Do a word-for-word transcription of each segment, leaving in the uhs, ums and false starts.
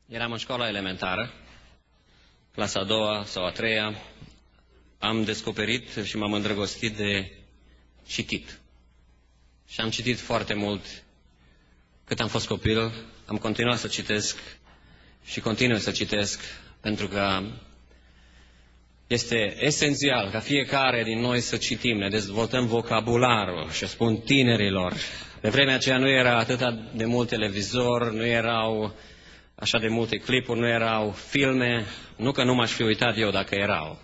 Eram în școala elementară, clasa a doua sau a treia, am descoperit și m-am îndrăgostit de citit. Și am citit foarte mult cât am fost copil, am continuat să citesc și continui să citesc, pentru că este esențial ca fiecare din noi să citim, ne dezvoltăm vocabularul și spun tinerilor. Pe vremea aceea nu era atât de mult televizor, nu erau așa de multe clipuri, nu erau filme, nu că nu m-aș fi uitat eu dacă erau.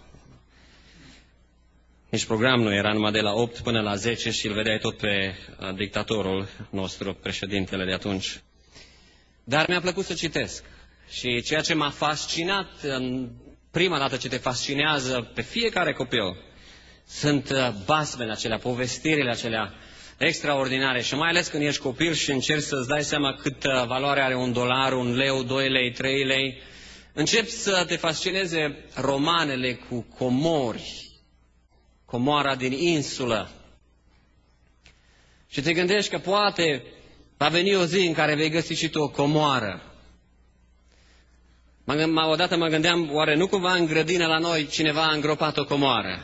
Nici program nu era, numai de la opt până la zece și îl vedeai tot pe dictatorul nostru, președintele de atunci. Dar mi-a plăcut să citesc. Și ceea ce m-a fascinat, în prima dată ce te fascinează pe fiecare copil, sunt basmele acelea, povestirile acelea extraordinare. Și mai ales când ești copil și încerci să-ți dai seama cât valoare are un dolar, un leu, doi lei, trei lei, începi să te fascineze romanele cu comori, comoara din insulă. Și te gândești că poate va veni o zi în care vei găsi și tu o comoară. Odată mă gândeam, oare nu cumva în grădină la noi cineva a îngropat o comoară?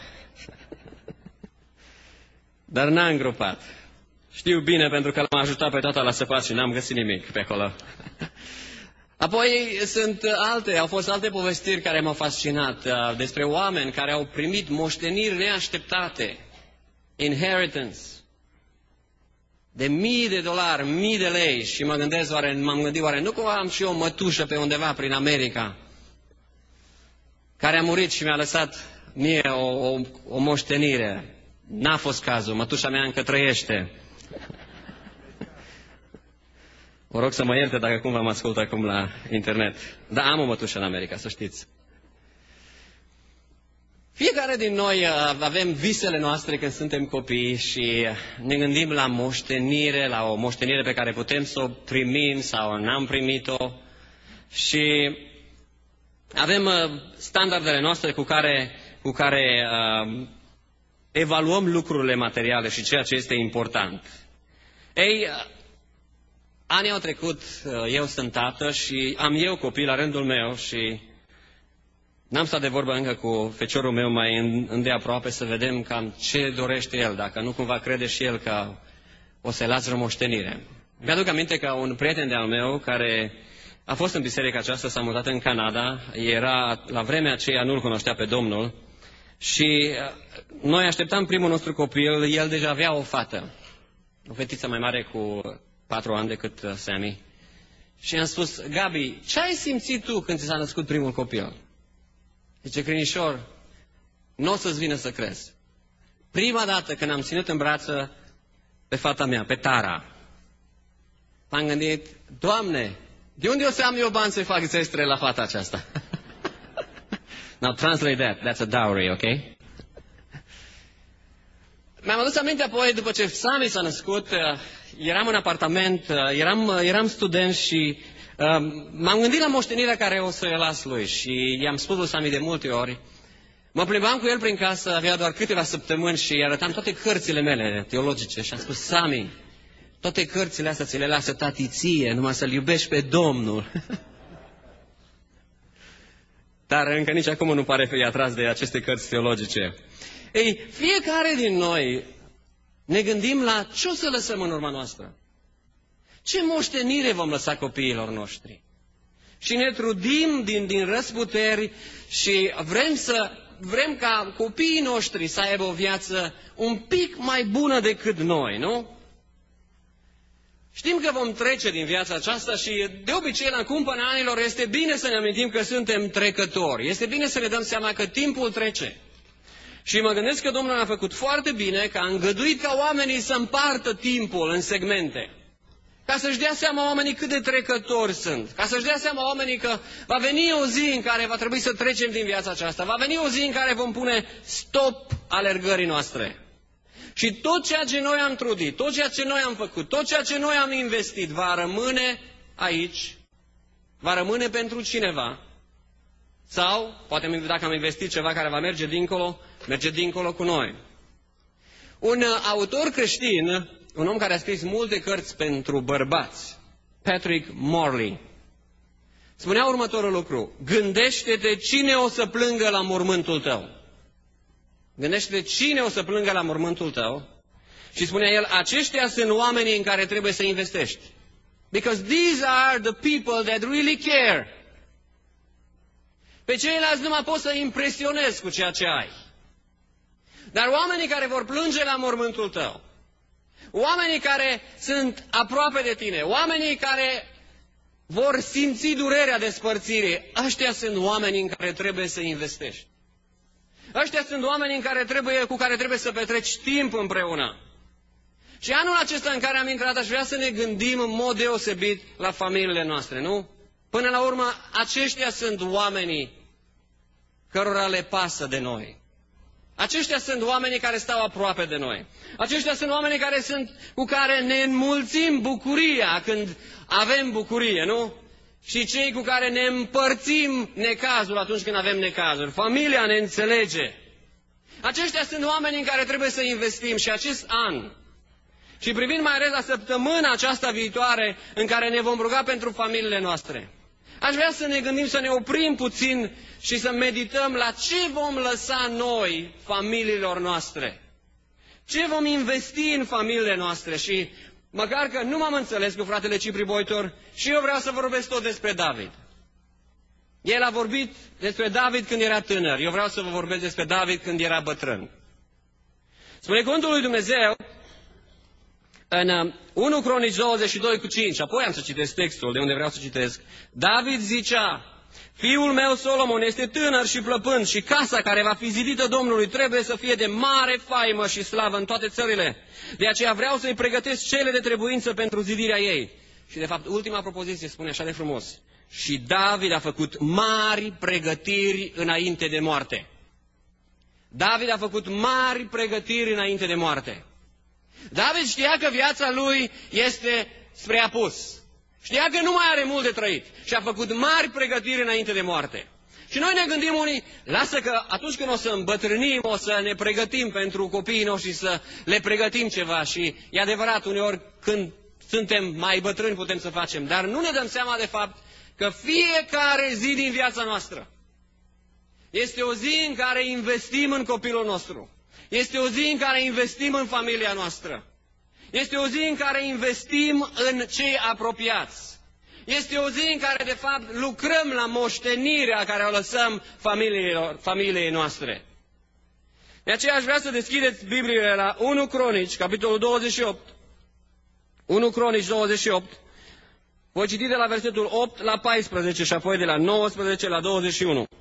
Dar n-a îngropat. Știu bine pentru că l-am ajutat pe tata la săpat și n-am găsit nimic pe acolo. Apoi sunt alte, au fost alte povestiri care m-au fascinat despre oameni care au primit moșteniri neașteptate, inheritance, de mii de dolari, mii de lei și mă gândesc, oare, m-am gândit, oare nu cumva am și eu o mătușă pe undeva prin America care a murit și mi-a lăsat mie o, o, o moștenire. N-a fost cazul, mătușa mea încă trăiește. Vă rog să mă ierte dacă cumva mă ascult acum la internet. Da, am o mătușă în America, să știți. Fiecare din noi avem visele noastre când suntem copii și ne gândim la moștenire, la o moștenire pe care putem să o primim sau n-am primit-o. Și avem standardele noastre cu care, cu care uh, evaluăm lucrurile materiale și ceea ce este important. Ei, anii au trecut, eu sunt tată și am eu copii la rândul meu și n-am stat de vorbă încă cu feciorul meu mai îndeaproape să vedem cam ce dorește el, dacă nu cumva crede și el că o să-i las rămoștenire. Mi-aduc aminte că un prieten de-al meu care a fost în biserica aceasta, s-a mutat în Canada, era la vremea aceea, nu-l cunoștea pe Domnul și noi așteptam primul nostru copil, el deja avea o fată, o fetiță mai mare cu patru ani decât Sammy. Și i-am spus, Gabi, ce ai simțit tu când ți s-a născut primul copil? Zice, Crinișor, nu o să-ți vină să crezi. Prima dată când am ținut în brață pe fata mea, pe Tara, m-am gândit, Doamne, de unde o să am eu bani să-i fac zestre la fata aceasta? Now translate that, that's a dowry, ok? Mi-am adus aminte apoi, după ce Sammy s-a născut, eram în apartament, eram, eram student și uh, m-am gândit la moștenirea care o să-i las lui și i-am spus lui Sammy de multe ori. Mă plimbam cu el prin casă, avea doar câteva săptămâni și îi arătam toate cărțile mele teologice și am spus, Sammy, toate cărțile astea ți le lasă tati ție, numai să-L iubești pe Domnul. Dar încă nici acum nu pare fi atras de aceste cărți teologice. Ei, fiecare din noi ne gândim la ce o să lăsăm în urma noastră. Ce moștenire vom lăsa copiilor noștri? Și ne trudim din, din răsputeri și vrem, să, vrem ca copiii noștri să aibă o viață un pic mai bună decât noi, nu? Știm că vom trece din viața aceasta și de obicei la cumpăna anilor este bine să ne amintim că suntem trecători. Este bine să ne dăm seama că timpul trece. Și mă gândesc că Domnul a făcut foarte bine, că a îngăduit ca oamenii să împartă timpul în segmente. Ca să-și dea seama oamenii cât de trecători sunt. Ca să-și dea seama oamenii că va veni o zi în care va trebui să trecem din viața aceasta. Va veni o zi în care vom pune stop alergării noastre. Și tot ceea ce noi am trudit, tot ceea ce noi am făcut, tot ceea ce noi am investit va rămâne aici, va rămâne pentru cineva. Sau, poate dacă am investit ceva care va merge dincolo, merge dincolo cu noi. Un autor creștin, un om care a scris multe cărți pentru bărbați, Patrick Morley, spunea următorul lucru: gândește-te cine o să plângă la mormântul tău. Gândește-te cine o să plângă la mormântul tău. Și spunea el, aceștia sunt oamenii în care trebuie să investești. Because these are the people that really care. Pe ceilalți nu mai poți să impresionezi cu ceea ce ai. Dar oamenii care vor plânge la mormântul tău, oamenii care sunt aproape de tine, oamenii care vor simți durerea despărțirii, ăștia sunt oamenii în care trebuie să investești. Ăștia sunt oamenii în care trebuie, cu care trebuie să petreci timp împreună. Și anul acesta în care am intrat, aș vrea să ne gândim în mod deosebit la familiile noastre, nu? Până la urmă, aceștia sunt oamenii cărora le pasă de noi. Aceștia sunt oamenii care stau aproape de noi. Aceștia sunt oamenii care sunt, cu care ne înmulțim bucuria când avem bucurie, nu? Și cei cu care ne împărțim necazul atunci când avem necazuri. Familia ne înțelege. Aceștia sunt oamenii în care trebuie să investim și acest an. Și privind mai ales la săptămâna aceasta viitoare în care ne vom ruga pentru familiile noastre, aș vrea să ne gândim, să ne oprim puțin și să medităm la ce vom lăsa noi familiilor noastre. Ce vom investi în familiile noastre. Și măcar că nu m-am înțeles cu fratele Cipri Boitor, și eu vreau să vorbesc tot despre David. El a vorbit despre David când era tânăr. Eu vreau să vă vorbesc despre David când era bătrân. Spune cuvântul lui Dumnezeu în unu Cronici douăzeci și doi cu cinci, apoi am să citesc textul de unde vreau să citesc. David zicea, fiul meu Solomon este tânăr și plăpând și casa care va fi zidită Domnului trebuie să fie de mare faimă și slavă în toate țările. De aceea vreau să-i pregătesc cele de trebuință pentru zidirea ei. Și de fapt, ultima propoziție spune așa de frumos. Și David a făcut mari pregătiri înainte de moarte. David a făcut mari pregătiri înainte de moarte. David știa că viața lui este spre apus. Știa că nu mai are mult de trăit și a făcut mari pregătiri înainte de moarte. Și noi ne gândim unii, lasă că atunci când o să îmbătrânim, o să ne pregătim pentru copiii noștri, să le pregătim ceva. Și e adevărat, uneori când suntem mai bătrâni putem să facem, dar nu ne dăm seama de fapt că fiecare zi din viața noastră este o zi în care investim în copilul nostru. Este o zi în care investim în familia noastră. Este o zi în care investim în cei apropiați. Este o zi în care, de fapt, lucrăm la moștenirea care o lăsăm familiei noastre. De aceea aș vrea să deschideți Bibliile la unu Cronici, capitolul douăzeci și opt. unu Cronici douăzeci și opt. Voi citi de la versetul opt la paisprezece și apoi de la nouăsprezece la douăzeci și unu.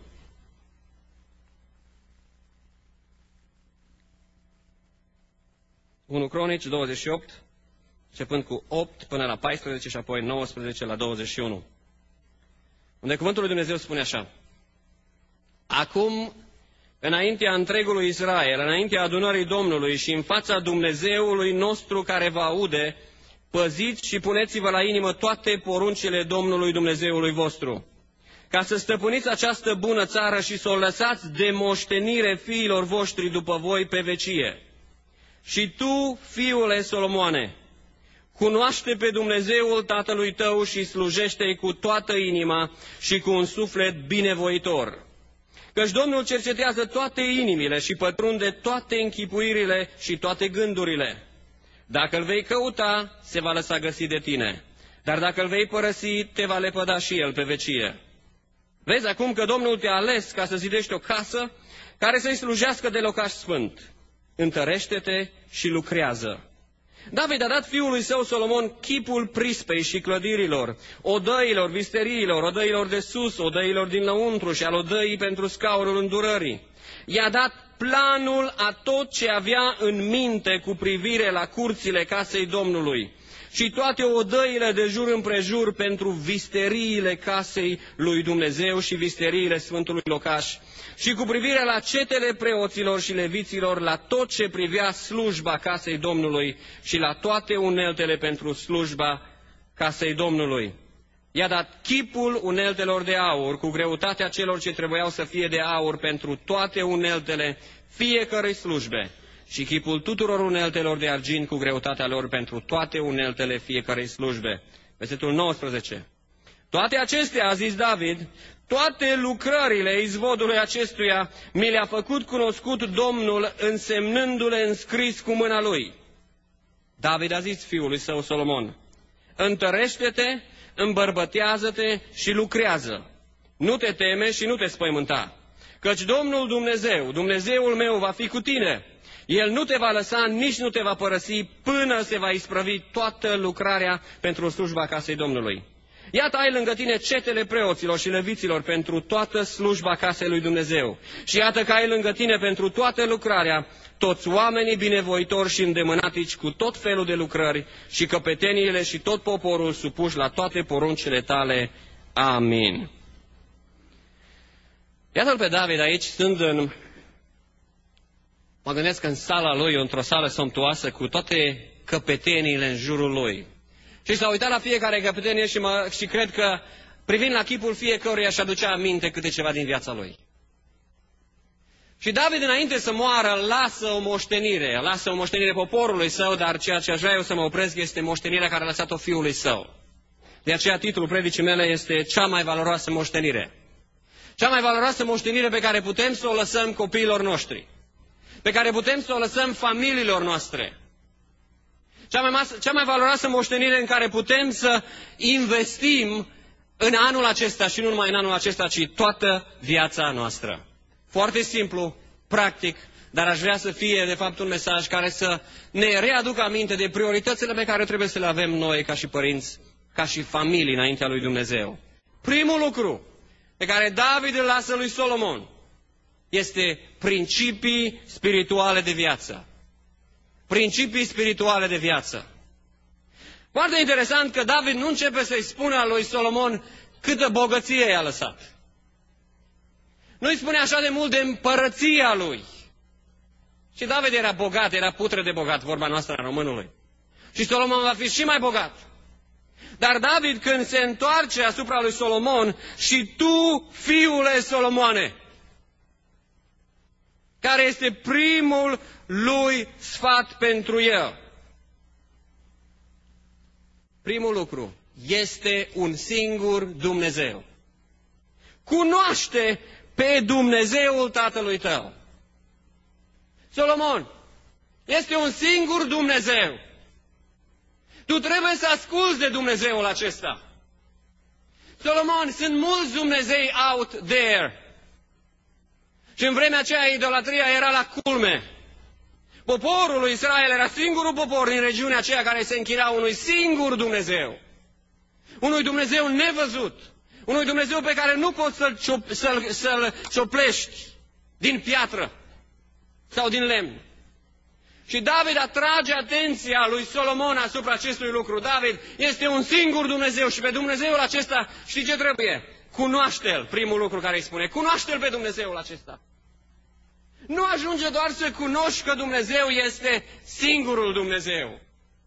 unu Cronici douăzeci și opt, începând cu opt până la paisprezece și apoi nouăsprezece la douăzeci și unu. Unde cuvântul lui Dumnezeu spune așa. Acum, înaintea întregului Israel, înaintea adunării Domnului și în fața Dumnezeului nostru care vă aude, păziți și puneți-vă la inimă toate poruncile Domnului Dumnezeului vostru, ca să stăpâniți această bună țară și să o lăsați de moștenire fiilor voștri după voi pe vecie. Și tu, fiule Solomoane, cunoaște pe Dumnezeul tatălui tău și slujește-i cu toată inima și cu un suflet binevoitor. Căci Domnul cercetează toate inimile și pătrunde toate închipuirile și toate gândurile. Dacă îl vei căuta, se va lăsa găsi de tine, dar dacă îl vei părăsi, te va lepăda și el pe vecie. Vezi acum că Domnul te-a ales ca să zidești o casă care să-i slujească de locaș sfânt. Întărește-te și lucrează. David a dat fiului său Solomon chipul prispei și clădirilor, odăilor, visteriilor, odăilor de sus, odăilor din lăuntru și al odăii pentru scaunul îndurării. I-a dat planul a tot ce avea în minte cu privire la curțile casei Domnului și toate odăile de jur împrejur pentru visteriile casei lui Dumnezeu și visteriile Sfântului Locaș și cu privire la cetele preoților și leviților, la tot ce privea slujba casei Domnului și la toate uneltele pentru slujba casei Domnului. I-a dat chipul uneltelor de aur cu greutatea celor ce trebuiau să fie de aur pentru toate uneltele fiecărei slujbe și chipul tuturor uneltelor de argint cu greutatea lor pentru toate uneltele fiecărei slujbe. Versetul nouăsprezece. Toate acestea, a zis David, toate lucrările izvodului acestuia mi le-a făcut cunoscut Domnul, însemnându-le înscris cu mâna lui. David a zis fiului său Solomon, întărește-te, îmbărbătează-te și lucrează. Nu te teme și nu te spăimânta, căci Domnul Dumnezeu, Dumnezeul meu, va fi cu tine. El nu te va lăsa, nici nu te va părăsi, până se va isprăvi toată lucrarea pentru slujba casei Domnului. Iată, ai lângă tine cetele preoților și leviților pentru toată slujba casei lui Dumnezeu. Și iată că ai lângă tine pentru toată lucrarea toți oamenii binevoitori și îndemânatici cu tot felul de lucrări și căpeteniile și tot poporul supuși la toate poruncile tale. Amin. Iată-l pe David aici, stând în... Mă gândesc în sala lui, într-o sală somptuoasă, cu toate căpeteniile în jurul lui. Și s-a uitat la fiecare căpetenie și, mă, și cred că, privind la chipul fiecăruia, și aducea aminte câte ceva din viața lui. Și David, înainte să moară, lasă o moștenire, lasă o moștenire poporului său, dar ceea ce aș vrea eu să mă opresc este moștenirea care a lăsat-o fiului său. De aceea titlul predicii mele este Cea mai valoroasă moștenire. Cea mai valoroasă moștenire pe care putem să o lăsăm copiilor noștri, pe care putem să o lăsăm familiilor noastre. Cea mai, mas- cea mai valoroasă moștenire în care putem să investim în anul acesta și nu numai în anul acesta, ci toată viața noastră. Foarte simplu, practic, dar aș vrea să fie, de fapt, un mesaj care să ne readucă aminte de prioritățile pe care trebuie să le avem noi ca și părinți, ca și familii înaintea lui Dumnezeu. Primul lucru pe care David îl lasă lui Solomon este principii spirituale de viață. Principii spirituale de viață. Foarte interesant că David nu începe să-i spună lui Solomon câtă bogăție i-a lăsat. Nu îi spune așa de mult de împărăția lui. Și David era bogat, era putre de bogat, vorba noastră a românului. Și Solomon va fi și mai bogat. Dar David, când se întoarce asupra lui Solomon, și tu, fiule Solomoane, care este primul lui sfat pentru el. Primul lucru, este un singur Dumnezeu. Cunoaște pe Dumnezeul tatălui tău. Solomon, este un singur Dumnezeu. Tu trebuie să asculți de Dumnezeul acesta. Solomon, sunt mulți Dumnezei out there. Și în vremea aceea idolatria era la culme. Poporul lui Israel era singurul popor din regiunea aceea care se închina unui singur Dumnezeu. Unui Dumnezeu nevăzut. Unui Dumnezeu pe care nu poți să-l, ciop, să-l, să-l cioplești din piatră sau din lemn. Și David atrage atenția lui Solomon asupra acestui lucru. David, este un singur Dumnezeu și pe Dumnezeul acesta, știi ce trebuie? Cunoaște-L, primul lucru care îi spune. Cunoaște-L pe Dumnezeul acesta. Nu ajunge doar să cunoști că Dumnezeu este singurul Dumnezeu.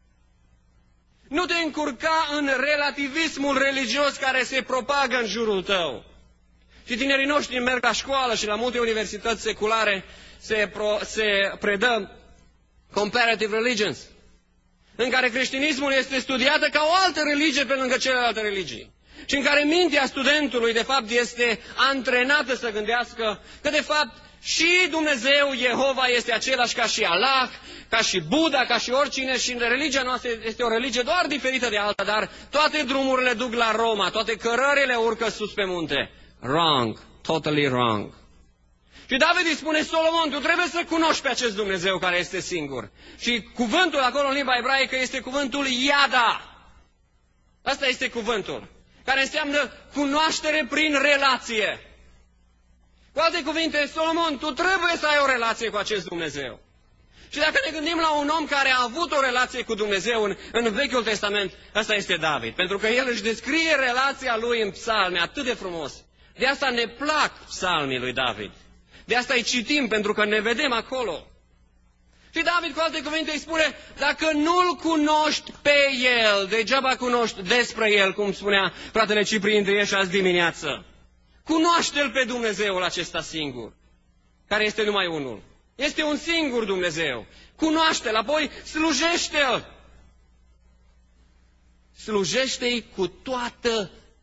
Nu te încurca în relativismul religios care se propagă în jurul tău. Și tinerii noștri merg la școală și la multe universități seculare se, pro, se predă comparative religions, în care creștinismul este studiată ca o altă religie pe lângă celelalte religii. Și în care mintea studentului, de fapt, este antrenată să gândească că, de fapt, și Dumnezeu, Jehova, este același ca și Allah, ca și Buddha, ca și oricine, și religia noastră este o religie doar diferită de alta, dar toate drumurile duc la Roma, toate cărările urcă sus pe munte. Wrong, totally wrong. Și David îi spune, Solomon, tu trebuie să cunoști pe acest Dumnezeu care este singur. Și cuvântul acolo în limba ebraică este cuvântul Yada. Asta este cuvântul, care înseamnă cunoaștere prin relație. Cu alte cuvinte, Solomon, tu trebuie să ai o relație cu acest Dumnezeu. Și dacă ne gândim la un om care a avut o relație cu Dumnezeu în, în Vechiul Testament, ăsta este David. Pentru că el își descrie relația lui în psalmi atât de frumos. De asta ne plac psalmii lui David. De asta îi citim, pentru că ne vedem acolo. Și David, cu alte cuvinte, îi spune, dacă nu-L cunoști pe El, degeaba cunoști despre El, cum spunea fratele Ciprin Drieș azi dimineață. Cunoaște-L pe Dumnezeul acesta singur, care este numai unul. Este un singur Dumnezeu. Cunoaște-L, apoi slujește-L. Slujește-i cu toată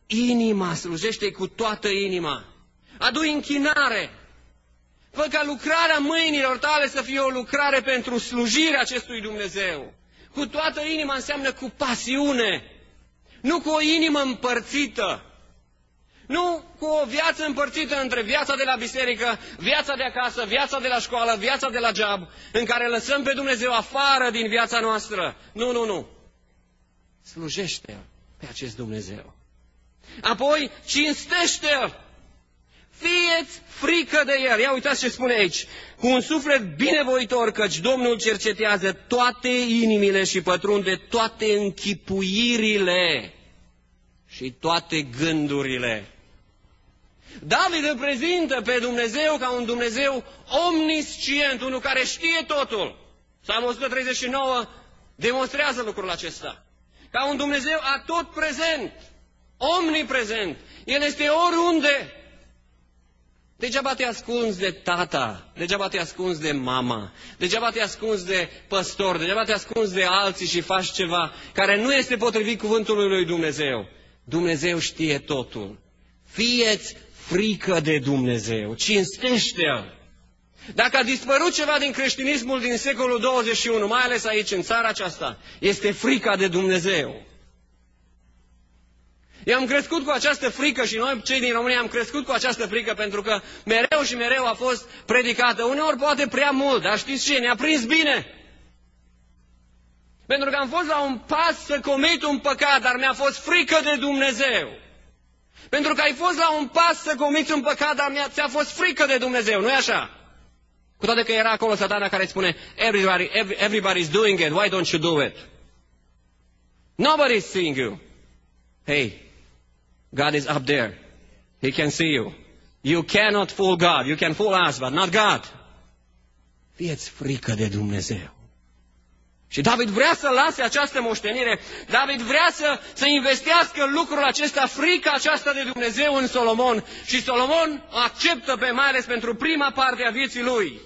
inima, slujește cu toată inima. Adu închinare. Fă ca lucrarea mâinilor tale să fie o lucrare pentru slujirea acestui Dumnezeu. Cu toată inima înseamnă cu pasiune, nu cu o inimă împărțită, nu cu o viață împărțită între viața de la biserică, viața de acasă, viața de la școală, viața de la job, în care lăsăm pe Dumnezeu afară din viața noastră. Nu, nu, nu. Slujește-L pe acest Dumnezeu. Apoi, cinstește-L. Fie-ți frică de El. Ia uitați ce spune aici. Cu un suflet binevoitor, căci Domnul cercetează toate inimile și pătrunde toate închipuirile și toate gândurile. David îl prezintă pe Dumnezeu ca un Dumnezeu omniscient, unul care știe totul. Psalmul o sută treizeci și nouă demonstrează lucrul acesta. Ca un Dumnezeu atot prezent, omniprezent. El este oriunde. Degeaba te ascunzi de tata, degeaba te ascunzi de mama, degeaba te ascunzi de păstor, degeaba te ascunzi de alții și faci ceva care nu este potrivit cuvântului lui Dumnezeu. Dumnezeu știe totul. Fie-ți frică de Dumnezeu, cinstește-L. Dacă a dispărut ceva din creștinismul din secolul douăzeci și unu, mai ales aici, în țara aceasta, este frica de Dumnezeu. Eu am crescut cu această frică și noi, cei din România, am crescut cu această frică pentru că mereu și mereu a fost predicată. Uneori poate prea mult, dar știți ce? Ne-a prins bine. Pentru că am fost la un pas să comit un păcat, dar mi-a fost frică de Dumnezeu. Pentru că ai fost la un pas să comiți un păcat, dar ți-a fost frică de Dumnezeu, nu-i așa? Cu toate că era acolo Satana care spune, everybody, every, everybody's doing it, why don't you do it? Nobody's seeing you. Hey, God is up there. He can see you. You cannot fool God. You can fool us, but not God. Fieți frică de Dumnezeu. Și David vrea să lase această moștenire. David vrea să, să investească lucrul acesta, frica aceasta de Dumnezeu în Solomon. Și Solomon acceptă pe mai ales pentru prima parte a vieții lui.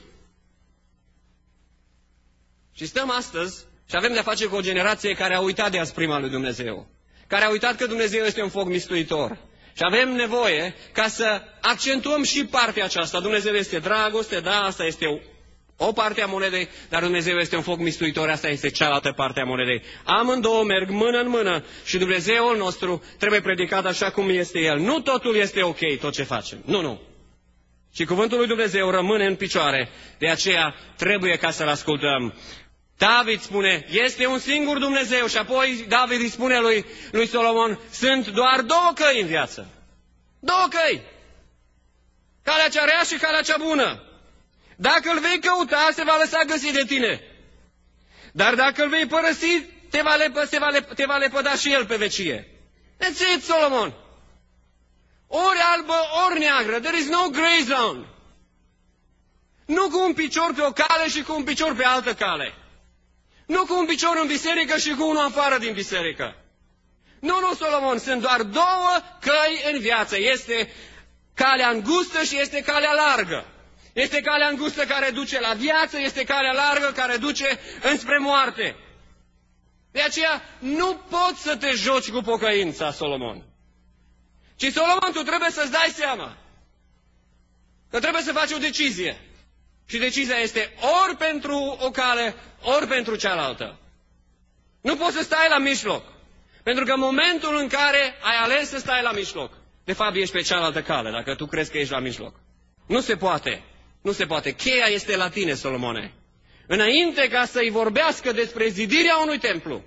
Și stăm astăzi și avem de-a face cu o generație care a uitat de asprima lui Dumnezeu. Care a uitat că Dumnezeu este un foc mistuitor. Și avem nevoie ca să accentuăm și partea aceasta. Dumnezeu este dragoste, da, asta este o, o parte a monedei, dar Dumnezeu este un foc mistuitor, asta este cealaltă parte a monedei. Amândouă merg mână în mână și Dumnezeul nostru trebuie predicat așa cum este El. Nu totul este ok, tot ce facem. Nu, nu. Și cuvântul lui Dumnezeu rămâne în picioare, de aceea trebuie ca să-L ascultăm. David spune, este un singur Dumnezeu și apoi David îi spune lui, lui Solomon, sunt doar două căi în viață. Două căi. Calea cea rea și calea cea bună. Dacă îl vei căuta, se va lăsa găsi de tine. Dar dacă îl vei părăsi, te va, lepă, te va, lepă, te va lepăda și el pe vecie. That's it, Solomon. Ori albă, ori neagră. There is no gray zone. Nu cu un picior pe o cale și cu un picior pe altă cale. Nu cu un picior în biserică și cu unul afară din biserică. Nu, nu, Solomon, sunt doar două căi în viață. Este calea îngustă și este calea largă. Este calea îngustă care duce la viață, este calea largă care duce înspre moarte. De aceea nu poți să te joci cu pocăința, Solomon. Ci, Solomon, tu trebuie să-ți dai seama că trebuie să faci o decizie. Și decizia este ori pentru o cale, ori pentru cealaltă. Nu poți să stai la mijloc. Pentru că în momentul în care ai ales să stai la mijloc, de fapt ești pe cealaltă cale, dacă tu crezi că ești la mijloc. Nu se poate. Nu se poate. Cheia este la tine, Solomone. Înainte ca să-i vorbească despre zidirea unui templu,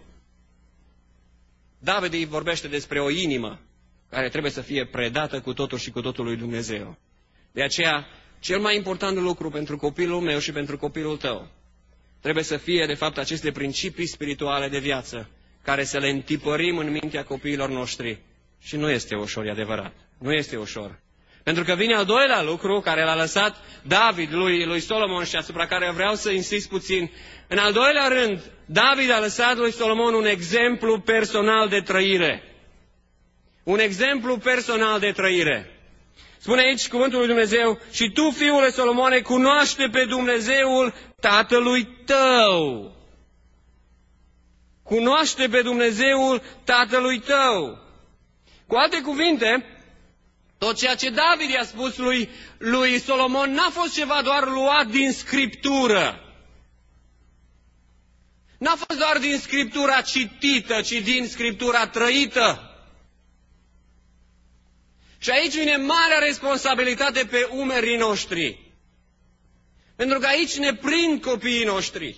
David îi vorbește despre o inimă care trebuie să fie predată cu totul și cu totul lui Dumnezeu. De aceea, cel mai important lucru pentru copilul meu și pentru copilul tău trebuie să fie, de fapt, aceste principii spirituale de viață, care să le întipărim în mintea copiilor noștri. Și nu este ușor, e adevărat. Nu este ușor. Pentru că vine al doilea lucru care l-a lăsat David lui, lui Solomon și asupra care vreau să insist puțin. În al doilea rând, David a lăsat lui Solomon un exemplu personal de trăire. Un exemplu personal de trăire. Spune aici cuvântul lui Dumnezeu, și tu, fiule Solomone, cunoaște pe Dumnezeul tatălui tău. Cunoaște pe Dumnezeul tatălui tău. Cu alte cuvinte, tot ceea ce David i-a spus lui, lui Solomon n-a fost ceva doar luat din Scriptură. N-a fost doar din Scriptura citită, ci din Scriptura trăită. Și aici vine marea responsabilitate pe umerii noștri. Pentru că aici ne prind copiii noștri.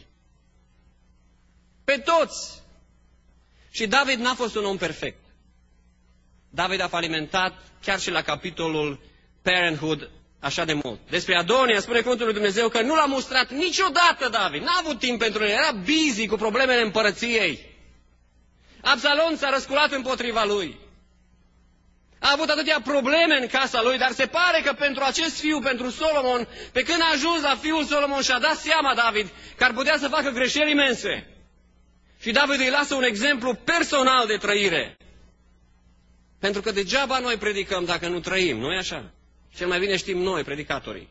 Pe toți. Și David n-a fost un om perfect. David a falimentat chiar și la capitolul Parenthood așa de mult. Despre Adonia spune cuvântul lui Dumnezeu că nu l-a mustrat niciodată David. N-a avut timp pentru el. Era busy cu problemele împărăției. Absalom s-a răsculat împotriva lui. A avut atâtea probleme în casa lui, dar se pare că pentru acest fiu, pentru Solomon, pe când a ajuns la fiul Solomon și-a dat seama David că ar putea să facă greșeli imense. Și David îi lasă un exemplu personal de trăire. Pentru că degeaba noi predicăm dacă nu trăim, nu-i așa? Cel mai bine știm noi, predicatorii.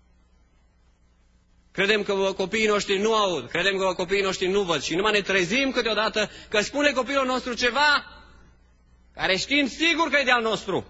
Credem că copiii noștri nu aud, credem că copiii noștri nu văd și numai ne trezim câteodată că spune copilul nostru ceva care știm sigur că e de al nostru.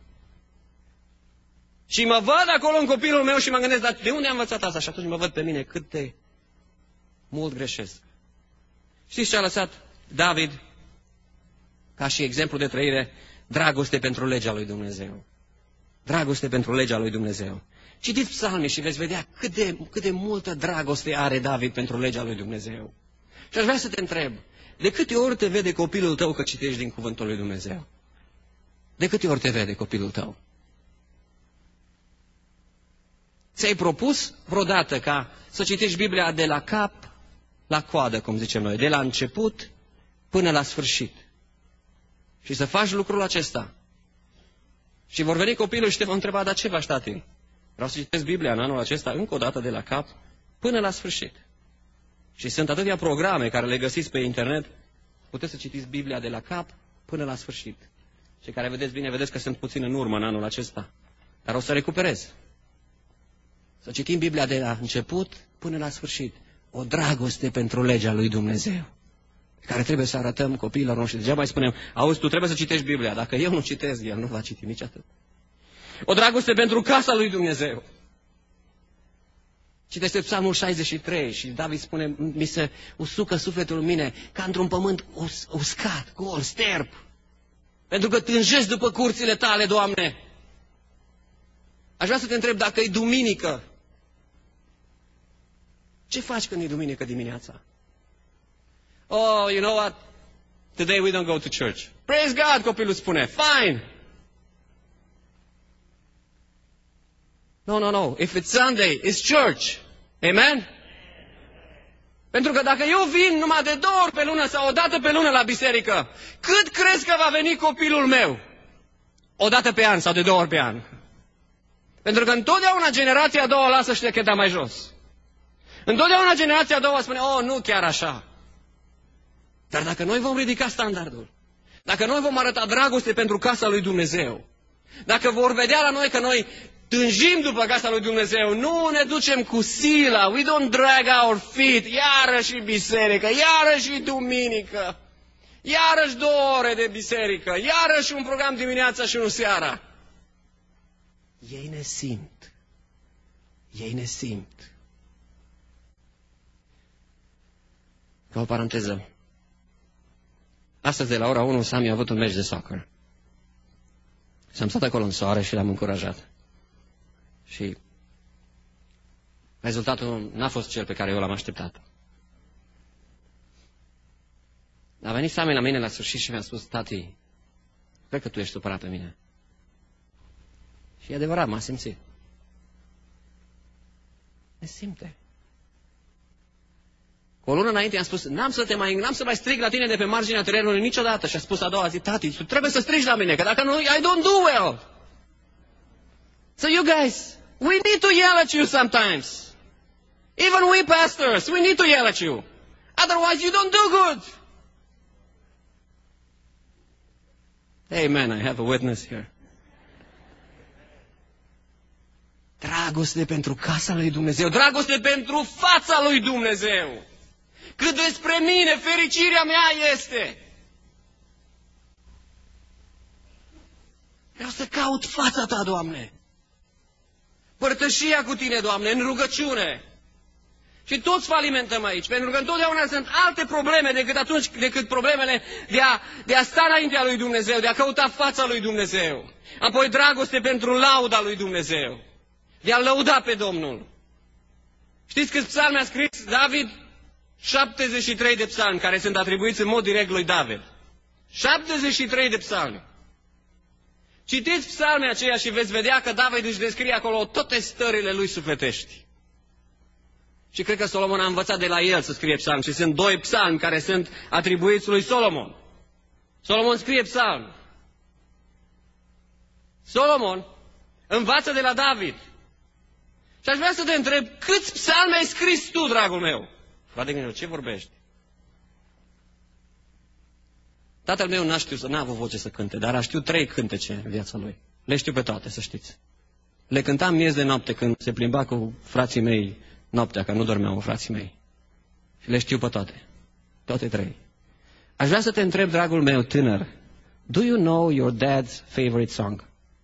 Și mă văd acolo în copilul meu și mă gândesc, dar de unde am învățat asta? Și atunci mă văd pe mine cât de mult greșesc. Știți ce a lăsat David ca și exemplu de trăire? Dragoste pentru legea lui Dumnezeu. Dragoste pentru legea lui Dumnezeu. Citiți psalmii și veți vedea cât de, cât de multă dragoste are David pentru legea lui Dumnezeu. Și aș vrea să te întreb, de câte ori te vede copilul tău că citești din cuvântul lui Dumnezeu? De câte ori te vede copilul tău? Ți-ai propus vreodată ca să citești Biblia de la cap la coadă, cum zicem noi, de la început până la sfârșit? Și să faci lucrul acesta. Și vor veni copilul și te vor întreba, dar ce faci, tati? Vreau să citesc Biblia în anul acesta încă o dată de la cap până la sfârșit. Și sunt atâtea programe care le găsiți pe internet, puteți să citiți Biblia de la cap până la sfârșit. Cei care vedeți bine, vedeți că sunt puțin în urmă în anul acesta. Dar o să recuperez. Să citim Biblia de la început până la sfârșit. O dragoste pentru legea lui Dumnezeu, care trebuie să arătăm copiilor noștri. Degeaba mai spunem, auzi, tu trebuie să citești Biblia. Dacă eu nu citesc, el nu va citi nici atât. O dragoste pentru casa lui Dumnezeu. Citește Psalmul șaizeci și trei și David spune, mi se usucă sufletul în mine ca într-un pământ us, uscat, gol, sterp. Pentru că tânjesc după curțile tale, Doamne. Aș vrea să te întreb, dacă e duminică, ce faci când e duminică dimineața? Oh, you know what? Today we don't go to church. Praise God, copilul spune. Fine. No, no, no. If it's Sunday, it's church. Amen? Pentru că dacă eu vin numai de două ori pe lună sau o dată pe lună la biserică, cât crezi că va veni copilul meu? O dată pe an sau de două ori pe an? Pentru că întotdeauna generația a doua lasă ștecheta mai jos. Întotdeauna generația a doua spune, oh, nu chiar așa. Dar dacă noi vom ridica standardul, dacă noi vom arăta dragoste pentru casa lui Dumnezeu, dacă vor vedea la noi că noi tânjim după casa lui Dumnezeu, nu ne ducem cu sila, we don't drag our feet, iarăși biserică, iarăși duminică, iarăși două ore de biserică, iarăși un program dimineața și unul seara. Ei ne simt. Ei ne simt. Ca o paranteză. Astăzi de la ora unu Sami a avut un meci de soccer. Și am stat acolo în soare și l-am încurajat. Și rezultatul n-a fost cel pe care eu l-am așteptat. A venit Sami la mine la sfârșit și mi-a spus, tati, cred că tu ești supărat pe mine. Și e adevărat, m-a simțit. Ne simte. Cu o lună înainte i-am spus, n-am să te mai, n-am să mai strig la tine de pe marginea terenului niciodată. Și a spus a doua zi, tati, tu trebuie să strigi la mine, că dacă nu, I don't do well. So you guys, we need to yell at you sometimes. Even we pastors, we need to yell at you. Otherwise you don't do good. Amen, I have a witness here. Dragoste pentru casa lui Dumnezeu, dragoste pentru fața lui Dumnezeu. Cât despre mine, fericirea mea este să caut fața Ta, Doamne. Părtășia cu Tine, Doamne, în rugăciune. Și toți falimentăm aici, pentru că întotdeauna sunt alte probleme decât atunci, decât problemele de a, de a sta înaintea lui Dumnezeu, de a căuta fața lui Dumnezeu. Apoi dragoste pentru lauda lui Dumnezeu, de a lăuda pe Domnul. Știți câți psalmi a scris David? șaptezeci și trei de psalmi care sunt atribuiți în mod direct lui David. șaptezeci și trei de psalmi. Citiți psalmii aceia și veți vedea că David își descrie acolo toate stările lui sufletești. Și cred că Solomon a învățat de la el să scrie psalmi. Și sunt doi psalmi care sunt atribuiți lui Solomon. Solomon scrie psalmi. Solomon învață de la David. Și aș vrea să te întreb, câți psalmi ai scris tu, dragul meu? Frate Gândiu, ce vorbești? Tatăl meu n-a știut, n-a avut voce să cânte, dar a știut trei cântece în viața lui. Le știu pe toate, să știți. Le cântam miez de noapte când se plimba cu frații mei noaptea, că nu dormeau cu frații mei. Și le știu pe toate. Toate trei. Aș vrea să te întreb, dragul meu tânăr, do you know your dad's favorite song?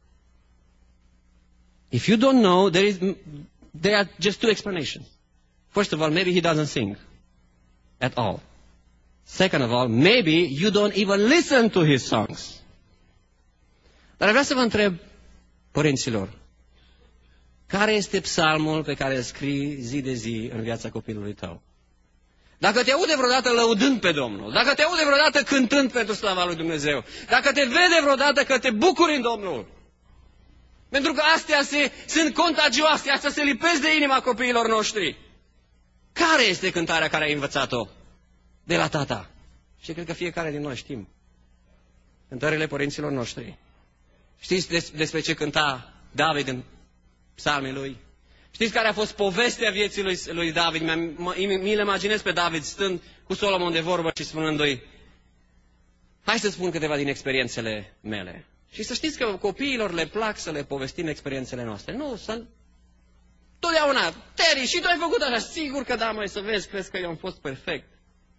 If you don't know, there is, there are just two explanations. First of all, maybe he doesn't sing at all. Second of all, maybe you don't even listen to his songs. Dar vreau să vă întreb, părinților, care este psalmul pe care îl scrii zi de zi în viața copilului tău? Dacă te aude vreodată lăudând pe Domnul, dacă te aude vreodată cântând pentru slava lui Dumnezeu, dacă te vede vreodată că te bucuri în Domnul, pentru că astea se, sunt contagioase, astea se lipesc de inima copiilor noștri. Care este cântarea care ai învățat-o de la tata? Și cred că fiecare din noi știm. Cântările părinților noștri. Știți des, despre ce cânta David în psalmii lui? Știți care a fost povestea vieții lui, lui David? Mi-l imaginez pe David stând cu Solomon de vorbă și spunându-i: hai să spun câteva din experiențele mele. Și să știți că copiilor le plac să le povestim experiențele noastre. Nu, să... Totdeauna, Terry, și tu ai făcut așa? Sigur că da, mai să vezi, crezi că eu am fost perfect.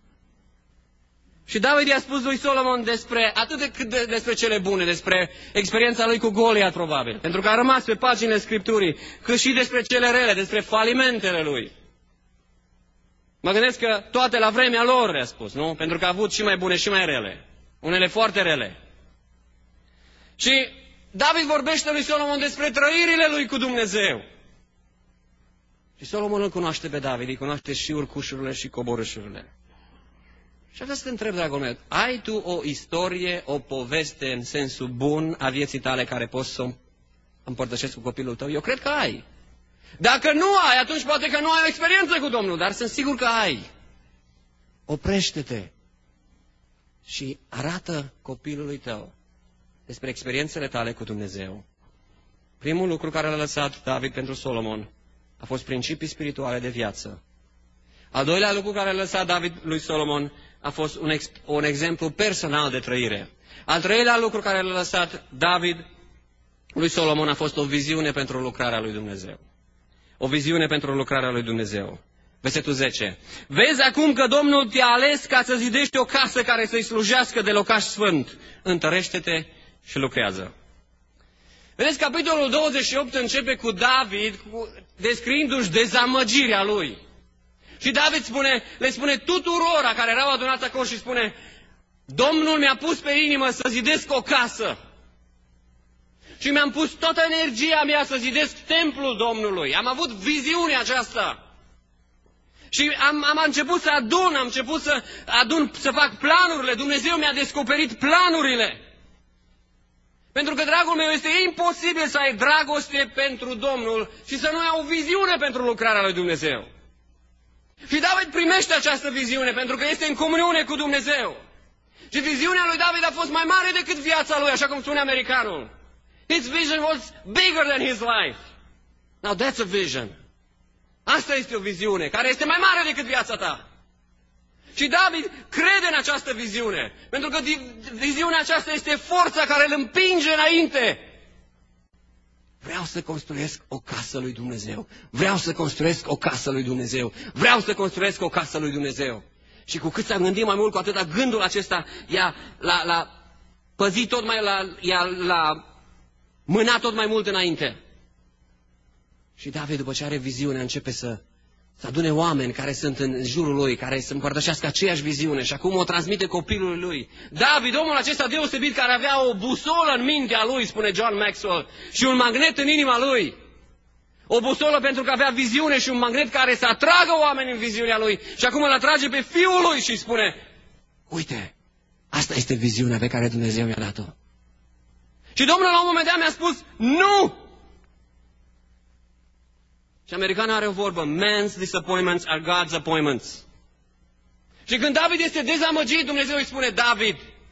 Și David i-a spus lui Solomon despre, atât de cât de, despre cele bune, despre experiența lui cu Goliat, probabil. Pentru că a rămas pe paginile Scripturii, cât și despre cele rele, despre falimentele lui. Mă gândesc că toate la vremea lor, le-a spus, nu? Pentru că a avut și mai bune și mai rele. Unele foarte rele. Și David vorbește lui Solomon despre trăirile lui cu Dumnezeu. Și Solomon îl cunoaște pe David, îi cunoaște și urcușurile și coborâșurile. Și vreau să te întreb, dragul meu, ai tu o istorie, o poveste în sensul bun a vieții tale care poți să o împărtășești cu copilul tău? Eu cred că ai. Dacă nu ai, atunci poate că nu ai o experiență cu Domnul, dar sunt sigur că ai. Oprește-te și arată copilului tău despre experiențele tale cu Dumnezeu. Primul lucru care l-a lăsat David pentru Solomon a fost principii spirituale de viață. Al doilea lucru care l-a lăsat David lui Solomon a fost un, ex, un exemplu personal de trăire. Al treilea lucru care l-a lăsat David lui Solomon a fost o viziune pentru lucrarea lui Dumnezeu. O viziune pentru lucrarea lui Dumnezeu. Versetul zece. Vezi acum că Domnul te-a ales ca să zidești o casă care să-i slujească de locaș sfânt. Întărește-te și lucrează. Vedeți, capitolul douăzeci și opt începe cu David cu, descriindu-și dezamăgirea lui. Și David spune, le spune tuturora care erau adunați acolo și spune: Domnul mi-a pus pe inimă să zidesc o casă. Și mi-am pus toată energia mea să zidesc templul Domnului. Am avut viziunea aceasta. Și am, am început să adun, am început să adun, să fac planurile. Dumnezeu mi-a descoperit planurile. Pentru că, dragul meu, este imposibil să ai dragoste pentru Domnul și să nu ai o viziune pentru lucrarea lui Dumnezeu. Și David primește această viziune pentru că este în comuniune cu Dumnezeu. Și viziunea lui David a fost mai mare decât viața lui, așa cum spune americanul. His vision was bigger than his life. Now that's a vision. Asta este o viziune care este mai mare decât viața ta. Și David crede în această viziune, pentru că viziunea aceasta este forța care îl împinge înainte. Vreau să construiesc o casă lui Dumnezeu. Vreau să construiesc o casă lui Dumnezeu. Vreau să construiesc o casă lui Dumnezeu. Și cu cât s-a gândit mai mult, cu atâta gândul acesta i-a l-a, l-a păzit tot mai, l-a, l-a mâna tot mai mult înainte. Și David, după ce are viziune, începe să, să adune oameni care sunt în jurul lui, care să împărtășească aceeași viziune și acum o transmite copilului lui. David, omul acesta deosebit care avea o busolă în mintea lui, spune John Maxwell, și un magnet în inima lui. O busolă pentru că avea viziune și un magnet care să atragă oameni în viziunea lui. Și acum îl atrage pe fiul lui și spune, uite, asta este viziunea pe care Dumnezeu mi-a dat-o. Și Domnul la un moment dat mi-a spus, nu! Și americana are o vorbă, man's disappointments are God's appointments. Și când David este dezamăgit, Dumnezeu îi spune, David,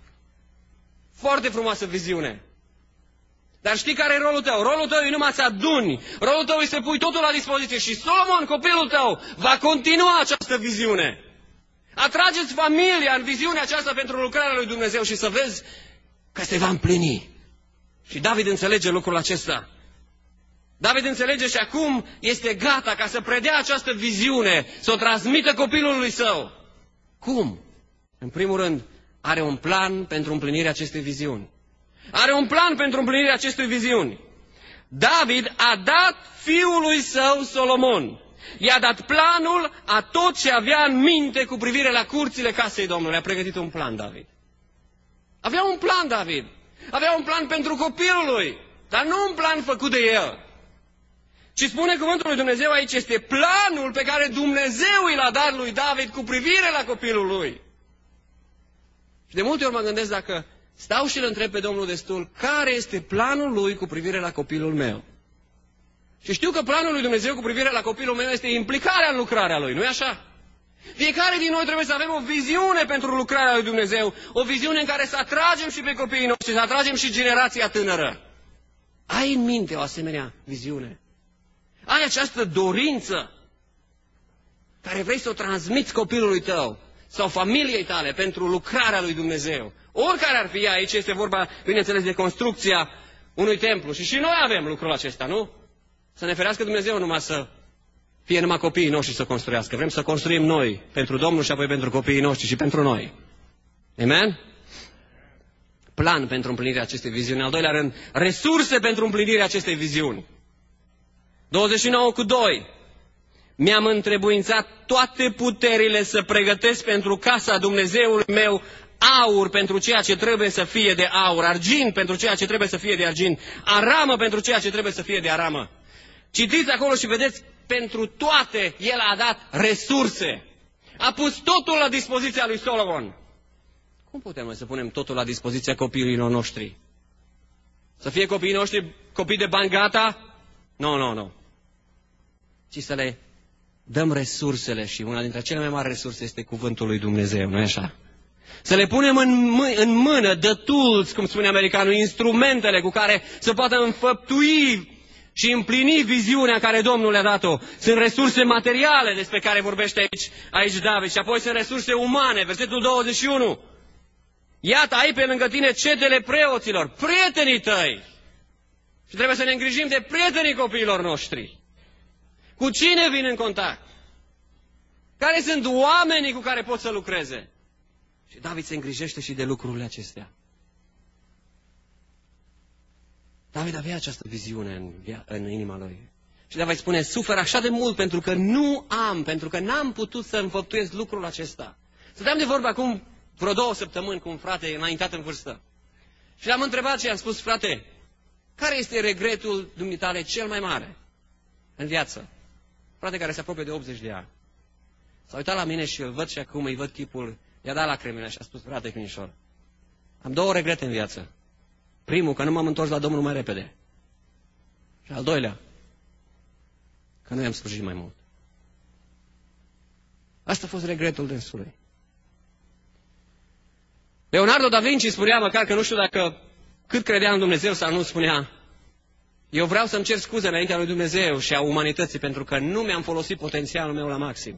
foarte frumoasă viziune. Dar știi care e rolul tău? Rolul tău e numai să aduni. Rolul tău e să pui totul la dispoziție. Și Solomon, copilul tău, va continua această viziune. Atrageți familia în viziunea aceasta pentru lucrarea lui Dumnezeu și să vezi că se va împlini. Și David înțelege lucrul acesta. David înțelege și acum este gata ca să predea această viziune, să o transmită copilului său. Cum? În primul rând, are un plan pentru împlinirea acestei viziuni. Are un plan pentru împlinirea acestei viziuni. David a dat fiului său Solomon. I-a dat planul a tot ce avea în minte cu privire la curțile casei Domnului. A pregătit un plan, David. Avea un plan, David. Avea un plan pentru copilul lui, dar nu un plan făcut de el. Și spune cuvântul lui Dumnezeu aici, este planul pe care Dumnezeu i l-a dat lui David cu privire la copilul lui. Și de multe ori mă gândesc dacă stau și îl întreb pe Domnul destul, care este planul lui cu privire la copilul meu? Și știu că planul lui Dumnezeu cu privire la copilul meu este implicarea în lucrarea lui, nu-i așa? Fiecare din noi trebuie să avem o viziune pentru lucrarea lui Dumnezeu, o viziune în care să atragem și pe copiii noștri, să atragem și generația tânără. Ai în minte o asemenea viziune? Ai această dorință care vrei să o transmiți copilului tău sau familiei tale pentru lucrarea lui Dumnezeu? Oricare ar fi aici, este vorba, bineînțeles, de construcția unui templu. Și și noi avem lucrul acesta, nu? Să ne ferească Dumnezeu numai să fie numai copiii noștri să construiască. Vrem să construim noi pentru Domnul și apoi pentru copiii noștri și pentru noi. Amen? Plan pentru împlinirea acestei viziuni. Al doilea rând, resurse pentru împlinirea acestei viziuni. douăzeci și nouă cu doi. Mi-am întrebuințat toate puterile să pregătesc pentru casa Dumnezeului meu aur pentru ceea ce trebuie să fie de aur, argint pentru ceea ce trebuie să fie de argint, aramă pentru ceea ce trebuie să fie de aramă. Citiți acolo și vedeți, pentru toate El a dat resurse. A pus totul la dispoziția lui Solomon. Cum putem noi să punem totul la dispoziția copiilor noștri? Să fie copiii noștri copii de bani gata? Nu, nu, nu. Ci să le dăm resursele și una dintre cele mai mari resurse este cuvântul lui Dumnezeu, nu-i așa? Să le punem în, mâ- în mână, the tools, cum spune americanul, instrumentele cu care să poată înfăptui și împlini viziunea care Domnul le-a dat-o. Sunt resurse materiale despre care vorbește aici, aici David și apoi sunt resurse umane. Versetul douăzeci și unu. Iată, ai pe lângă tine cetele preoților, prietenii tăi. Și trebuie să ne îngrijim de prietenii copiilor noștri. Cu cine vin în contact? Care sunt oamenii cu care pot să lucreze? Și David se îngrijește și de lucrurile acestea. David avea această viziune în, în inima lui. Și David spune, sufer așa de mult pentru că nu am, pentru că n-am putut să înfăptuiesc lucrul acesta. Stăteam de vorbă acum vreo două săptămâni cu un frate înaintat în vârstă. Și l-am întrebat și i-am spus, frate, care este regretul dumitale cel mai mare în viață? Frate care se apropie de optzeci de ani. S-a uitat la mine și îl văd și acum îi văd chipul, i-a dat lacrimile și a spus, frate Crinișor, am două regrete în viață. Primul, că nu m-am întors la Domnul mai repede. Și al doilea, că nu i-am slujit mai mult. Asta a fost regretul dânsului. Leonardo da Vinci spunea, măcar că nu știu dacă cât credea în Dumnezeu sau nu, spunea, eu vreau să-mi cer scuze înaintea lui Dumnezeu și a umanității pentru că nu mi-am folosit potențialul meu la maxim.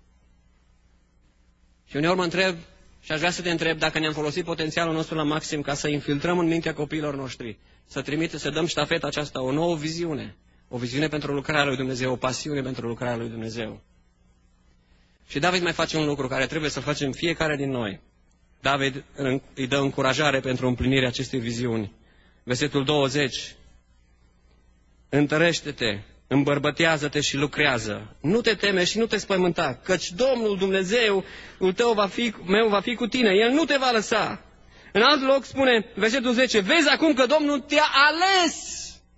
Și uneori mă întreb, și aș vrea să te întreb, dacă ne-am folosit potențialul nostru la maxim ca să infiltrăm în mintea copiilor noștri, să trimite, să dăm ștafeta aceasta, o nouă viziune, o viziune pentru lucrarea lui Dumnezeu, o pasiune pentru lucrarea lui Dumnezeu. Și David mai face un lucru care trebuie să facem fiecare din noi. David îi dă încurajare pentru împlinirea acestei viziuni. Versetul douăzeci. întărește-te, îmbărbătează-te și lucrează. Nu te teme și nu te spăimânta, căci Domnul Dumnezeul tău va fi, meu va fi cu tine. El nu te va lăsa. În alt loc spune, versetul zece, vezi acum că Domnul te-a ales.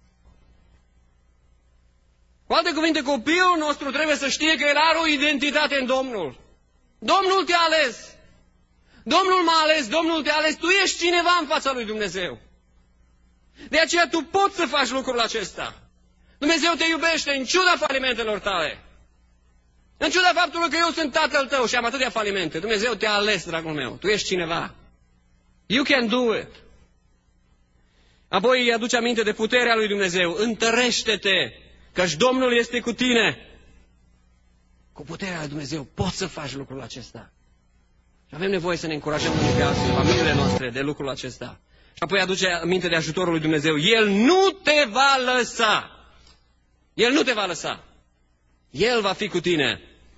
Cu alte cuvinte, copilul nostru trebuie să știe că el are o identitate în Domnul. Domnul te-a ales. Domnul m-a ales, Domnul te-a ales. Tu ești cineva în fața lui Dumnezeu. De aceea tu poți să faci lucrul acesta. Dumnezeu te iubește în ciuda falimentelor tale. În ciuda faptului că eu sunt tatăl tău și am atâtea falimente. Dumnezeu te-a ales, dragul meu. Tu ești cineva. You can do it. Apoi îi aduce aminte de puterea lui Dumnezeu. Întărește-te, căci Domnul este cu tine. Cu puterea lui Dumnezeu poți să faci lucrul acesta. Și avem nevoie să ne încurajăm în familiile noastre de lucrul acesta. Și apoi aduce aminte de ajutorul lui Dumnezeu. El nu te va lăsa. El nu te va lăsa. El va fi cu tine.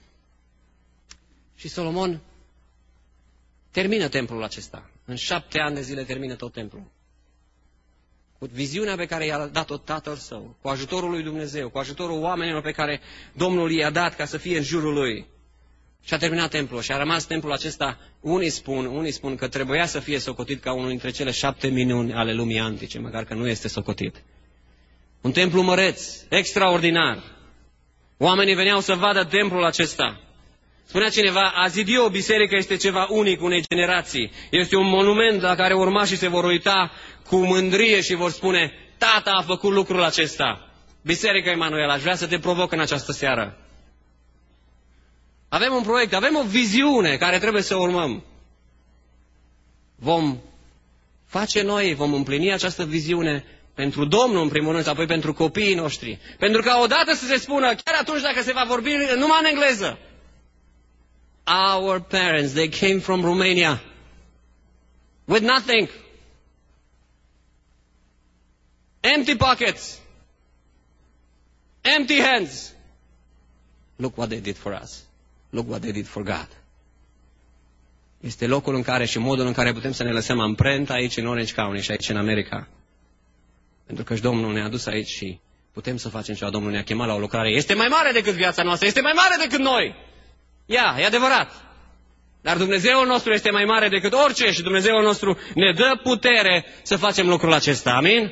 Și Solomon termină templul acesta. În șapte ani de zile termină tot templul. Cu viziunea pe care i-a dat-o tatăl său, cu ajutorul lui Dumnezeu, cu ajutorul oamenilor pe care Domnul i-a dat ca să fie în jurul lui. Și a terminat templul și a rămas templul acesta, unii spun, unii spun că trebuia să fie socotit ca unul dintre cele șapte minuni ale lumii antice, măcar că nu este socotit. Un templu măreț, extraordinar. Oamenii veneau să vadă templul acesta. Spunea cineva, a zidi o biserică este ceva unic unei generații. Este un monument la care urmașii se vor uita cu mândrie și vor spune, tata a făcut lucrul acesta. Biserica Emanuel, aș vrea să te provoc în această seară. Avem un proiect, avem o viziune care trebuie să urmăm. Vom face noi, vom împlini această viziune pentru Domnul, în primul rând, apoi pentru copiii noștri. Pentru că odată să se spună, chiar atunci dacă se va vorbi numai în engleză, our parents, they came from Romania with nothing. Empty pockets. Empty hands. Look what they did for us. Look what they did for God. Este locul în care și modul în care putem să ne lăsăm amprenta aici în Orange County și aici în America. Pentru că și Domnul ne-a dus aici și putem să facem ceva. Domnul ne-a chemat la o lucrare. Este mai mare decât viața noastră. Este mai mare decât noi. Ia, e adevărat. Dar Dumnezeul nostru este mai mare decât orice și Dumnezeul nostru ne dă putere să facem lucrul acesta. Amin?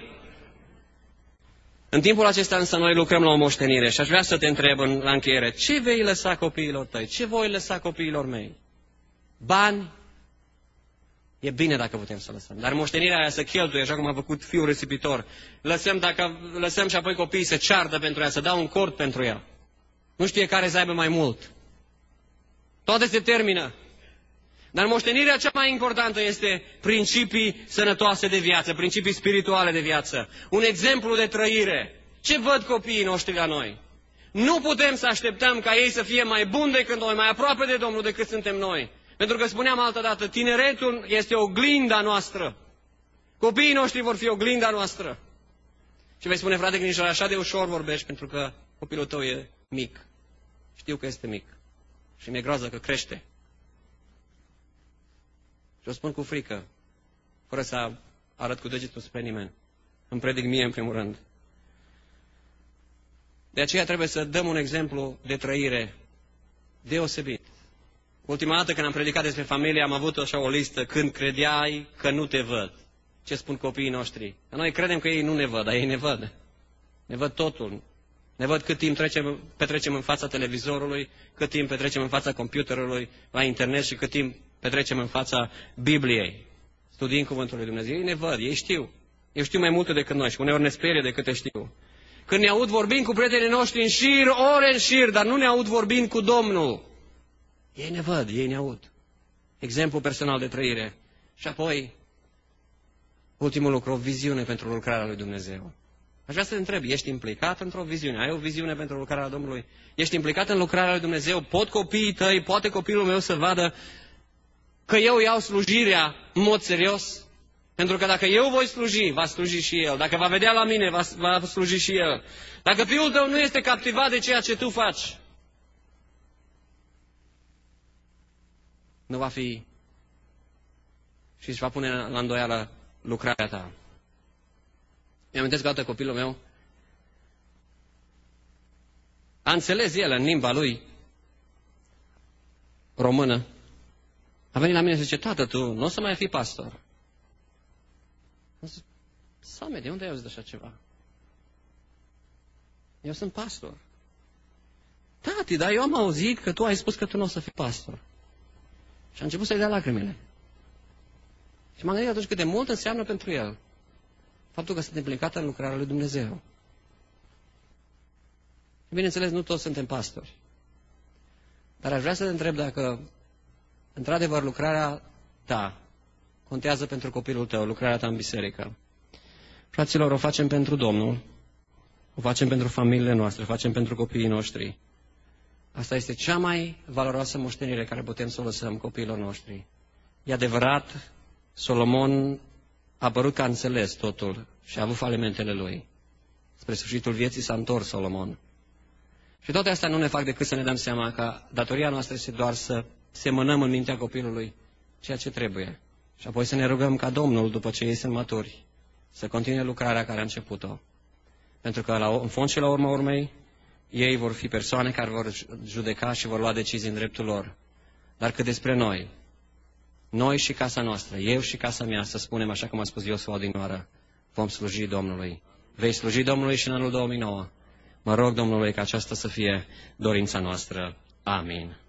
În timpul acesta însă noi lucrăm la o moștenire și aș vrea să te întreb în, la încheiere, ce vei lăsa copiilor tăi? Ce voi lăsa copiilor mei? Bani? E bine dacă putem să lăsăm. Dar moștenirea aia să cheltuie, așa cum a făcut fiul risipitor. Lăsăm, dacă lăsăm și apoi copiii să ceartă pentru ea, să dau un cord pentru ea. Nu știe care să aibă mai mult. Toate se termină. Dar moștenirea cea mai importantă este principii sănătoase de viață, principii spirituale de viață. Un exemplu de trăire. Ce văd copiii noștri la noi? Nu putem să așteptăm ca ei să fie mai buni decât noi, mai aproape de Domnul decât suntem noi. Pentru că spuneam altădată, tineretul este oglinda noastră. Copiii noștri vor fi oglinda noastră. Și vei spune, frate, că nici așa de ușor vorbești, pentru că copilul tău e mic. Știu că este mic. Și mi-e groază că crește. Și o spun cu frică, fără să arăt cu degetul spre nimeni. Îmi predic mie în primul rând. De aceea trebuie să dăm un exemplu de trăire deosebit. Ultima dată când am predicat despre familie, am avut așa o listă, când credeai că nu te văd. Ce spun copiii noștri? Noi credem că ei nu ne văd, dar ei ne văd. Ne văd totul. Ne văd cât timp trecem, petrecem în fața televizorului, cât timp petrecem în fața computerului, la internet și cât timp petrecem în fața Bibliei. Studiind Cuvântul lui Dumnezeu. Ei ne văd, ei știu. Ei știu mai multe decât noi și uneori ne sperie de câte știu. Când ne aud vorbind cu prietenii noștri în șir, ore în șir, dar nu ne aud vorbind cu Domnul. Ei ne văd, ei ne aud. Exemplu personal de trăire. Și apoi, ultimul lucru, o viziune pentru lucrarea lui Dumnezeu. Aș vrea să te întreb, ești implicat într-o viziune? Ai o viziune pentru lucrarea Domnului? Ești implicat în lucrarea lui Dumnezeu? Pot copiii tăi, poate copilul meu să vadă că eu iau slujirea în mod serios? Pentru că dacă eu voi sluji, va sluji și el. Dacă va vedea la mine, va, va sluji și el. Dacă fiul tău nu este captivat de ceea ce tu faci, nu va fi și își va pune la îndoială lucrarea ta. Mi-am amintesc că dată copilul meu a înțeles el în limba lui română, a venit la mine și zice, tată, tu nu o să mai fii pastor. Am zis, Same, de unde ai auzit așa ceva? Eu sunt pastor. Tati, dar eu am auzit că tu ai spus că tu nu o să fii pastor. Și a început să-i dea lacrimile. Și m-am gândit atunci cât de mult înseamnă pentru el faptul că sunt implicat în lucrarea lui Dumnezeu. Bineînțeles, nu toți suntem pastori. Dar aș vrea să te întreb dacă, într-adevăr, lucrarea ta contează pentru copilul tău, lucrarea ta în biserică. Fraților, o facem pentru Domnul, o facem pentru familiile noastre, o facem pentru copiii noștri. Asta este cea mai valoroasă moștenire care putem să o lăsăm copiilor noștri. E adevărat, Solomon a părut că a înțeles totul și a avut falimentele lui. Spre sfârșitul vieții s-a întors Solomon. Și toate astea nu ne fac decât să ne dăm seama că datoria noastră este doar să semănăm în mintea copilului ceea ce trebuie. Și apoi să ne rugăm ca Domnul, după ce ei sunt maturi, să continue lucrarea care a început-o. Pentru că, la, în fond și la urma urmei, ei vor fi persoane care vor judeca și vor lua decizii în dreptul lor. Dar cât despre noi, noi și casa noastră, eu și casa mea, să spunem așa cum a spus Iosua odinioară, vom sluji Domnului. Vei sluji Domnului și în anul două mii nouă. Mă rog Domnului ca aceasta să fie dorința noastră. Amin.